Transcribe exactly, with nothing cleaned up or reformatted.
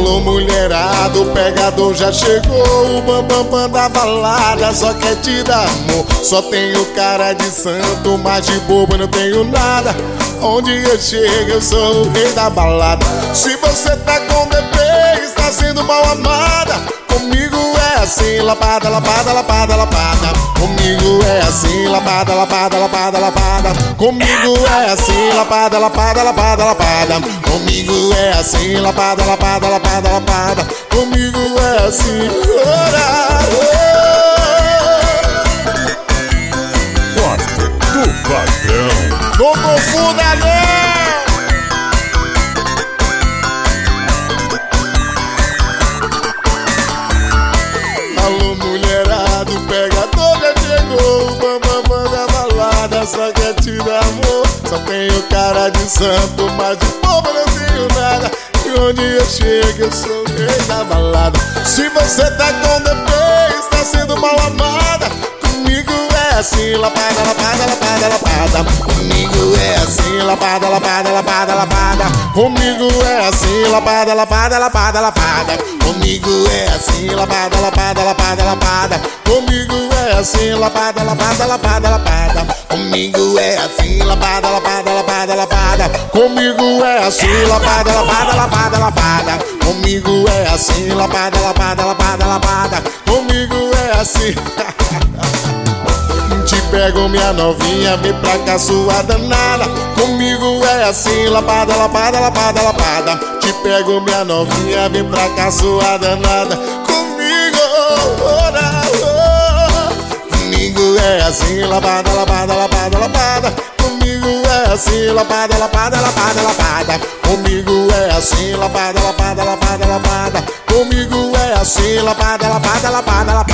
Alô mulherada, o pegador já chegou. O bambambam da balada só quer te dar amor. Só tenho cara de santo, mas de bobo eu não tenho nada. Onde eu chego eu sou o rei da balada. Se você tá com bebê, está sendo mal amada. Comigo é assim, lapada, lapada, lapada, lapada. Comigo é assim, lapada, lapada, lapada, lapada. Comigo é assim, lapada, lapada, lapada, lapada. Comigo é assim, lapada, lapada, lapada, lapada. Comigo é assim. Quarto do Patrão. Não confunda não! Alô mulherada, o pegador já chegou. O bambambam da balada só quer te dar amor. Só tenho cara de santo, mas de povo não tenho nada. E onde eu chego eu sou o rei da balada. Se você tá com bebê, está sendo mal amada. Comigo é assim, lapada, lapada, lapada, lapada. Comigo é assim, lapada, lapada, lapada, lapada. Comigo é assim, lapada, lapada, lapada, lapada. Comigo é assim, lapada, lapada, lapada, lapada. Comigo é assim, lapada, lapada, lapada, lapada. Comigo é assim, lapada, lapada, lapada, lapada. Comigo é assim, lapada, lapada, lapada, lapada. Comigo é assim, lapada, lapada, lapada, lapada. Comigo é assim. Te pego minha novinha, vem pra cá sua danada. Comigo é assim, lapada, lapada, lapada, lapada. Te pego minha novinha, vem pra cá sua danada. Comigo, oh, oh, oh. Comigo é assim, lapada, lapada, lapada, lapada. Comigo é assim, lapada, lapada, lapada, lapada. Comigo é assim, lapada, lapada, lapada, lapada. Comigo é assim, lapada, lapada, lapada, lapada.